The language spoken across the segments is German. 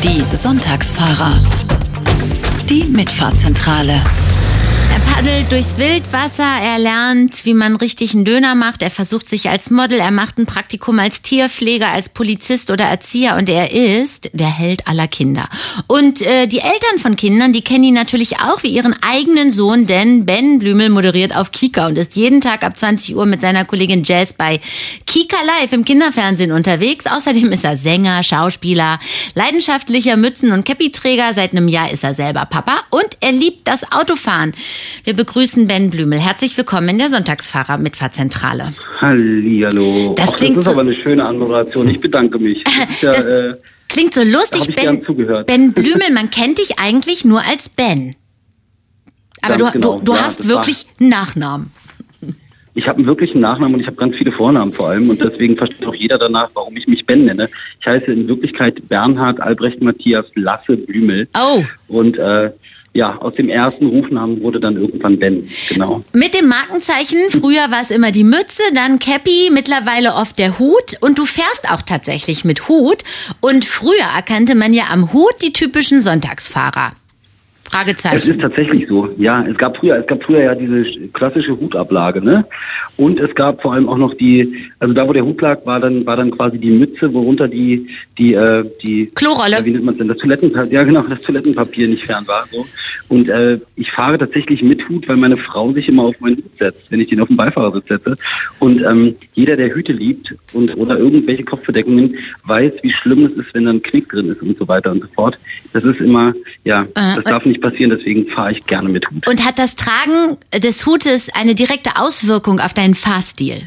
Die Sonntagsfahrer. Die Mitfahrzentrale. Er paddelt durchs Wildwasser, er lernt, wie man richtig einen Döner macht, er versucht sich als Model, er macht ein Praktikum als Tierpfleger, als Polizist oder Erzieher und er ist der Held aller Kinder. Und die Eltern von Kindern, die kennen ihn natürlich auch wie ihren eigenen Sohn, denn Ben Blümel moderiert auf Kika und ist jeden Tag ab 20 Uhr mit seiner Kollegin Jazz bei Kika Live im Kinderfernsehen unterwegs. Außerdem ist er Sänger, Schauspieler, leidenschaftlicher Mützen- und Käppiträger. Seit einem Jahr ist er selber Papa und er liebt das Autofahren. Wir begrüßen Ben Blümel. Herzlich willkommen in der Sonntagsfahrer-Mitfahrzentrale. Hallihallo. Das ist aber eine schöne Anmoderation. Ich bedanke mich. Das klingt so lustig, Ben Blümel. Man kennt dich eigentlich nur als Ben. Aber du hast wirklich einen Nachnamen. Ich habe einen wirklichen Nachnamen und ich habe ganz viele Vornamen vor allem. Und deswegen versteht auch jeder danach, warum ich mich Ben nenne. Ich heiße in Wirklichkeit Bernhard Albrecht Matthias Lasse Blümel. Oh. Und aus dem ersten Rufnamen wurde dann irgendwann Ben, genau. Mit dem Markenzeichen, früher war es immer die Mütze, dann Käppi, mittlerweile oft der Hut und du fährst auch tatsächlich mit Hut und früher erkannte man ja am Hut die typischen Sonntagsfahrer. Fragezeichen. Es ist tatsächlich so, ja. Es gab früher ja diese klassische Hutablage, ne? Und es gab vor allem auch noch also da wo der Hut lag, war dann quasi die Mütze, worunter die Klorolle. Wie nennt man denn? Das Toilettenpapier, ja genau, das Toilettenpapier nicht fern war, so. Und ich fahre tatsächlich mit Hut, weil meine Frau sich immer auf meinen Hut setzt, wenn ich den auf den Beifahrersitz setze. Und jeder, der Hüte liebt oder irgendwelche Kopfbedeckungen, weiß, wie schlimm es ist, wenn da ein Knick drin ist und so weiter und so fort. Das ist immer, das darf nicht passieren, deswegen fahre ich gerne mit Hut. Und hat das Tragen des Hutes eine direkte Auswirkung auf deinen Fahrstil?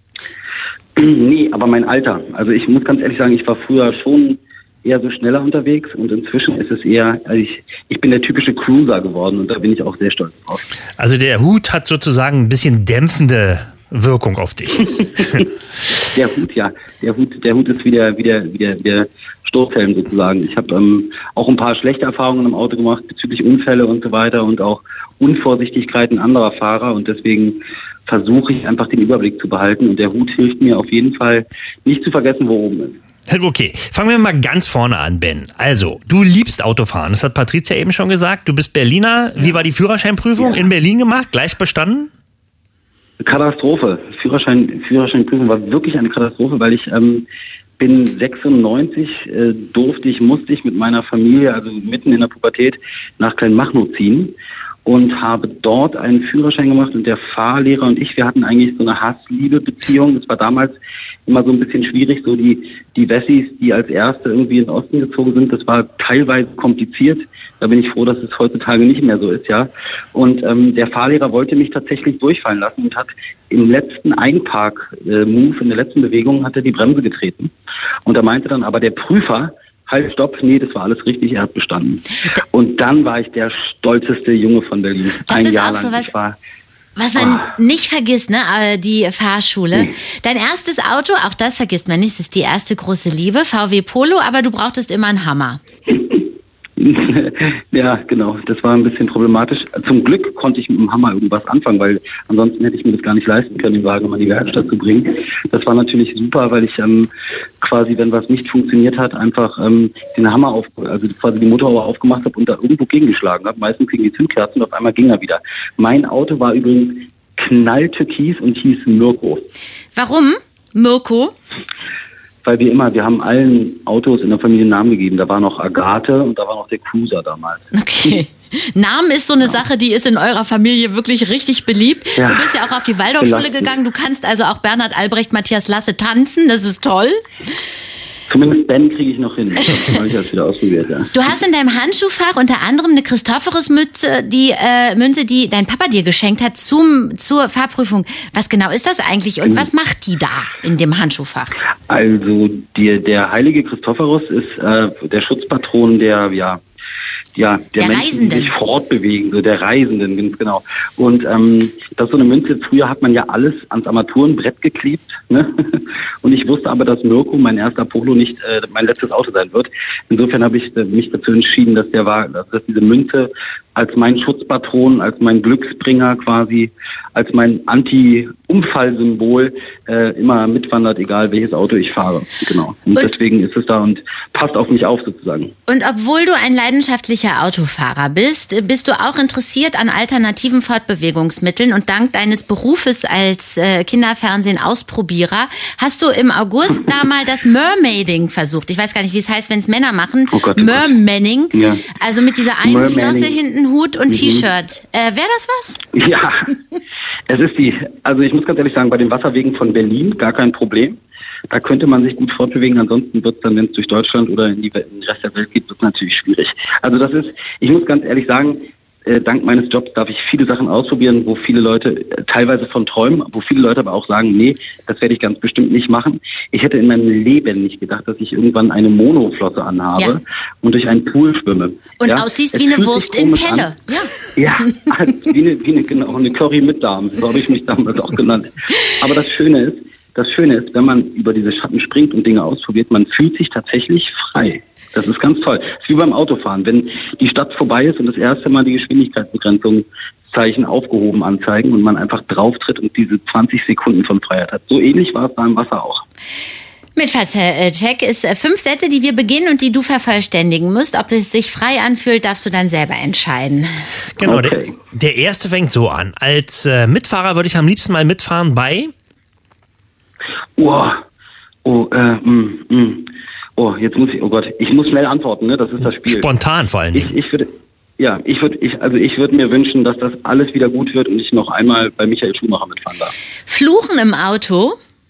Nee, aber mein Alter. Also ich muss ganz ehrlich sagen, ich war früher schon eher so schneller unterwegs und inzwischen ist es eher, ich bin der typische Cruiser geworden und da bin ich auch sehr stolz drauf. Also der Hut hat sozusagen ein bisschen dämpfende Wirkung auf dich. Der Hut, ja. Der Hut ist wie der Sturzhelm sozusagen. Ich habe auch ein paar schlechte Erfahrungen im Auto gemacht bezüglich Unfälle und so weiter und auch Unvorsichtigkeiten anderer Fahrer und deswegen versuche ich einfach den Überblick zu behalten und der Hut hilft mir auf jeden Fall nicht zu vergessen, wo oben ist. Okay, fangen wir mal ganz vorne an, Ben. Also, du liebst Autofahren, das hat Patricia eben schon gesagt. Du bist Berliner. Wie war die Führerscheinprüfung in Berlin gemacht? Gleich bestanden? Katastrophe. Führerscheinprüfung war wirklich eine Katastrophe, weil ich bin 96, musste ich mit meiner Familie, also mitten in der Pubertät, nach Kleinmachnow ziehen und habe dort einen Führerschein gemacht und der Fahrlehrer und ich, wir hatten eigentlich so eine Hass-Liebe-Beziehung. Das war damals immer so ein bisschen schwierig, so die Wessis, die als Erste irgendwie in den Osten gezogen sind, das war teilweise kompliziert. Da bin ich froh, dass es heutzutage nicht mehr so ist, ja. Und der Fahrlehrer wollte mich tatsächlich durchfallen lassen und hat im letzten Einpark-Move, in der letzten Bewegung, hat er die Bremse getreten. Und da meinte dann aber der Prüfer, halt, stopp, nee, das war alles richtig, er hat bestanden. Und dann war ich der stolzeste Junge von Berlin. Das ein ist Jahr auch so lang. Was man nicht vergisst, ne, die Fahrschule. Nee. Dein erstes Auto, auch das vergisst man nicht, das ist die erste große Liebe, VW Polo, aber du brauchtest immer einen Hammer. Ja, genau. Das war ein bisschen problematisch. Zum Glück konnte ich mit dem Hammer irgendwas anfangen, weil ansonsten hätte ich mir das gar nicht leisten können, den Wagen mal in die Werkstatt zu bringen. Das war natürlich super, weil ich quasi, wenn was nicht funktioniert hat, einfach den Hammer also quasi die Motorhaube aufgemacht habe und da irgendwo gegengeschlagen habe. Meistens gegen die Zündkerzen und auf einmal ging er wieder. Mein Auto war übrigens knalltürkis und hieß Mirko. Warum Mirko? Weil wir haben allen Autos in der Familie einen Namen gegeben. Da war noch Agathe und da war noch der Cruiser damals. Okay. Namen ist so eine Sache, die ist in eurer Familie wirklich richtig beliebt. Ja. Du bist ja auch auf die Waldorfschule gegangen. Du kannst also auch Bernhard Albrecht Matthias Lasse tanzen. Das ist toll. Zumindest Ben kriege ich noch hin. Das habe ich jetzt wieder ausprobiert, ja. Du hast in deinem Handschuhfach unter anderem eine Christophorus-Mütze, die Münze, die dein Papa dir geschenkt hat zur Fahrprüfung. Was genau ist das eigentlich und was macht die da in dem Handschuhfach? Also der heilige Christophorus ist der Schutzpatron der Menschen, Reisenden, die sich fortbewegen, so der Reisenden, ganz genau. Und das ist so eine Münze, früher hat man ja alles ans Armaturenbrett geklebt, ne? Und ich wusste aber, dass Mirko, mein erster Polo, nicht mein letztes Auto sein wird. Insofern habe ich mich dazu entschieden, dass diese Münze als mein Schutzpatron, als mein Glücksbringer quasi, als mein Anti-Unfallsymbol immer mitwandert, egal welches Auto ich fahre. Genau. Und deswegen ist es da und passt auf mich auf sozusagen. Und obwohl du ein leidenschaftlicher Autofahrer bist, bist du auch interessiert an alternativen Fortbewegungsmitteln und dank deines Berufes als Kinderfernsehen-Ausprobierer hast du im August da mal das Mermaiding versucht. Ich weiß gar nicht, wie es heißt, wenn es Männer machen. Oh Gott, Mermanning. Ja. Also mit dieser einen Mermanning. Flosse hinten, Hut und T-Shirt. Wäre das was? Ja, also ich muss ganz ehrlich sagen, bei den Wasserwegen von Berlin gar kein Problem. Da könnte man sich gut fortbewegen, ansonsten wird es dann, wenn es durch Deutschland oder in den Rest der Welt geht, wird es natürlich schwierig. Also ich muss ganz ehrlich sagen, dank meines Jobs darf ich viele Sachen ausprobieren, wo viele Leute teilweise von träumen, wo viele Leute aber auch sagen, nee, das werde ich ganz bestimmt nicht machen. Ich hätte in meinem Leben nicht gedacht, dass ich irgendwann eine Monoflosse anhabe und durch einen Pool schwimme. Und aussiehst wie eine Wurst in Pelle. Ja, genau, eine Curry mit Darm, so habe ich mich damals auch genannt. Aber das Schöne ist, wenn man über diese Schatten springt und Dinge ausprobiert, man fühlt sich tatsächlich frei. Das ist ganz toll. Das ist wie beim Autofahren. Wenn die Stadt vorbei ist und das erste Mal die Geschwindigkeitsbegrenzungszeichen aufgehoben anzeigen und man einfach drauftritt und diese 20 Sekunden von Freiheit hat. So ähnlich war es da im Wasser auch. Mitfahrtscheck ist 5 Sätze, die wir beginnen und die du vervollständigen musst. Ob es sich frei anfühlt, darfst du dann selber entscheiden. Genau, Okay. Der erste fängt so an. Als Mitfahrer würde ich am liebsten mal mitfahren bei... Jetzt muss ich muss schnell antworten, ne? Das ist das Spiel. Spontan vor allen Dingen. Ich würde mir wünschen, dass das alles wieder gut wird und ich noch einmal bei Michael Schumacher mitfahren darf. Fluchen im Auto?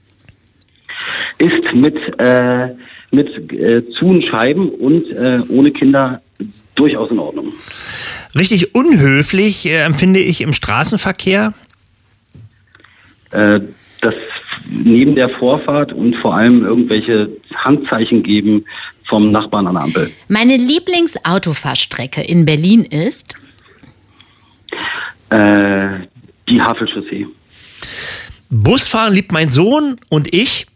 Ist mit zu und Scheiben und ohne Kinder durchaus in Ordnung. Richtig unhöflich empfinde ich im Straßenverkehr. Das neben der Vorfahrt und vor allem irgendwelche Handzeichen geben vom Nachbarn an der Ampel. Meine Lieblingsautofahrstrecke in Berlin ist? Die Havelchaussee. Busfahren liebt mein Sohn und ich.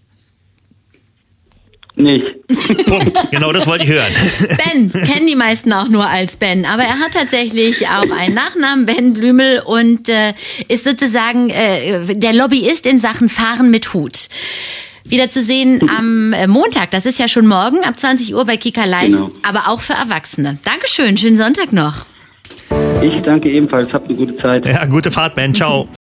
Nicht. Punkt. Genau, das wollte ich hören. Ben, kennen die meisten auch nur als Ben, aber er hat tatsächlich auch einen Nachnamen, Ben Blümel, und ist sozusagen der Lobbyist in Sachen Fahren mit Hut. Wieder zu sehen am Montag, das ist ja schon morgen, ab 20 Uhr bei Kika Live, Genau. aber auch für Erwachsene. Dankeschön, schönen Sonntag noch. Ich danke ebenfalls, habt eine gute Zeit. Ja, gute Fahrt, Ben. Ciao.